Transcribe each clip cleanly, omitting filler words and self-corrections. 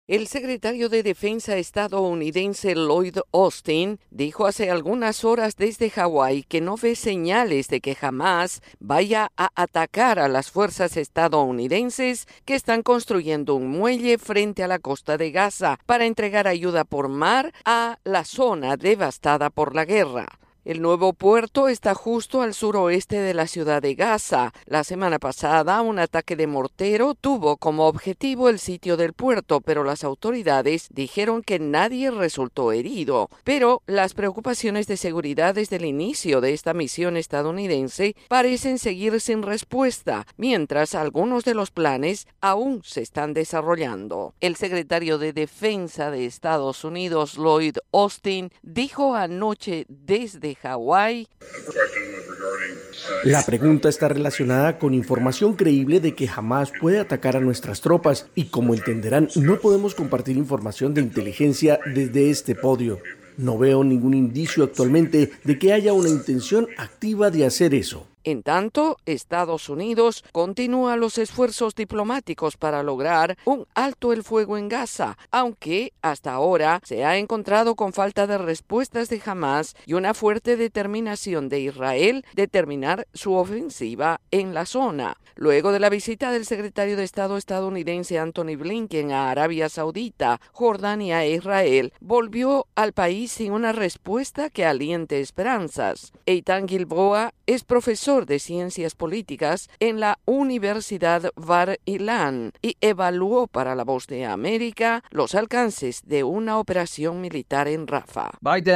El secretario de Defensa estadounidense Lloyd Austin dijo hace algunas horas desde Hawái que no ve señales de que Hamás vaya a atacar a las fuerzas estadounidenses que están construyendo un muelle frente a la costa de Gaza para entregar ayuda por mar a la zona devastada por la guerra. El nuevo puerto está justo al suroeste de la ciudad de Gaza. La semana pasada, un ataque de mortero tuvo como objetivo el sitio del puerto, pero las autoridades dijeron que nadie resultó herido. Pero las preocupaciones de seguridad desde el inicio de esta misión estadounidense parecen seguir sin respuesta, mientras algunos de los planes aún se están desarrollando. El secretario de Defensa de Estados Unidos, Lloyd Austin, dijo anoche desde Hawái: La pregunta está relacionada con información creíble de que Hamás puede atacar a nuestras tropas y, como entenderán, no podemos compartir información de inteligencia desde este podio. No veo ningún indicio actualmente de que haya una intención activa de hacer eso. En tanto, Estados Unidos continúa los esfuerzos diplomáticos para lograr un alto el fuego en Gaza, aunque hasta ahora se ha encontrado con falta de respuestas de Hamás y una fuerte determinación de Israel de terminar su ofensiva en la zona. Luego de la visita del secretario de Estado estadounidense Antony Blinken a Arabia Saudita, Jordania e Israel, volvió al país sin una respuesta que aliente esperanzas. Eitan Gilboa es profesor de Ciencias Políticas en la Universidad Bar Ilan y evaluó para La Voz de América los alcances de una operación militar en Rafah.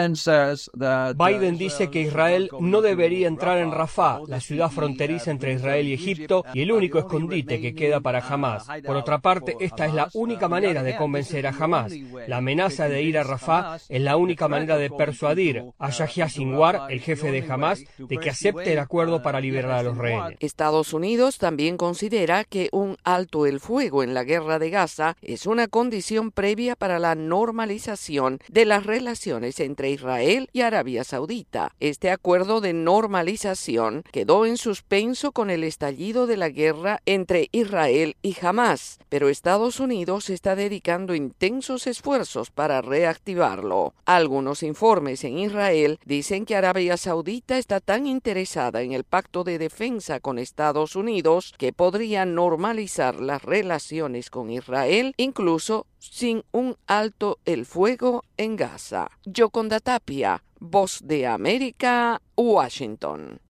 Biden dice que Israel no debería entrar en Rafah, la ciudad fronteriza entre Israel y Egipto, y el único escondite que queda para Hamás. Por otra parte, esta es la única manera de convencer a Hamás. La amenaza de ir a Rafah es la única manera de persuadir a Yahya Sinwar, el jefe de Hamás, de que acepte el acuerdo para liberar a los rehenes. Estados Unidos también considera que un alto el fuego en la guerra de Gaza es una condición previa para la normalización de las relaciones entre Israel y Arabia Saudita. Este acuerdo de normalización quedó en suspenso con el estallido de la guerra entre Israel y Hamás, pero Estados Unidos está dedicando intensos esfuerzos para reactivarlo. Algunos informes en Israel dicen que Arabia Saudita está tan interesada en el pacto de defensa con Estados Unidos que podría normalizar las relaciones con Israel, incluso sin un alto el fuego en Gaza. Yoconda Tapia, Voz de América, Washington.